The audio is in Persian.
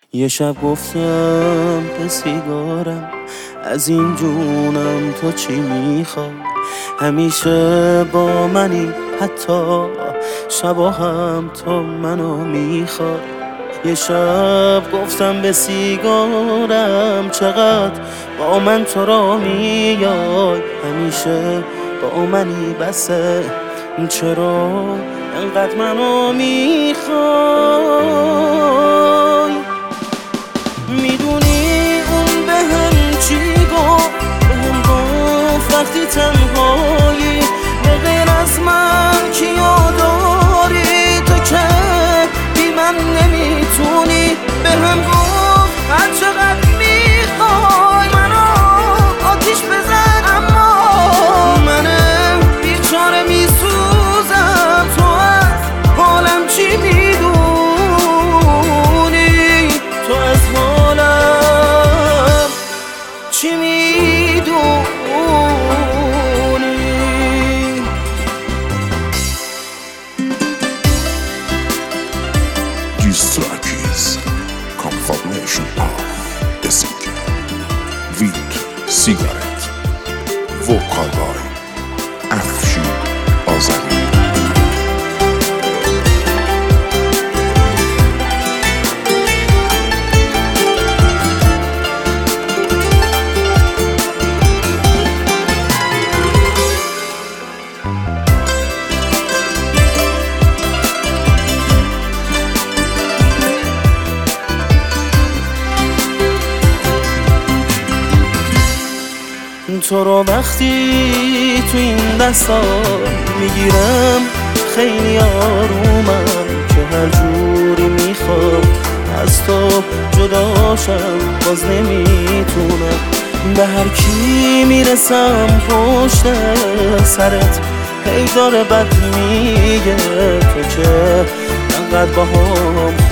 یه شب گفتم به سیگارم از این جونم تو چی میخوای، همیشه با منی حتی شبا هم تو منو میخوای. یه شب گفتم به سیگارم چقدر با من تو را میای، همیشه با منی بسه چرا انقدر منو میخوای. میدونی اون بهم چی گفت؟ بهم گفت وقتی تنهایی به غیر از من کیو داری، تو که بی من نمیتونی. بهم گفت هر چقدر میخوای منو آتیش بزن، اما منم بیچاره میسوزم، تو از حالم چی میدونی؟ تو از حالم چی میدونی؟ This track is confirmation of SK with Cigarette, vocal by Afshin Azari. تو رو وقتی تو این دستا میگیرم خیلی آرومم، که هر جوری میخوام از تو جداشم باز نمیتونم. به هر کی میرسم پشت سرت هی داره بد میگه، تو که انقدر باهام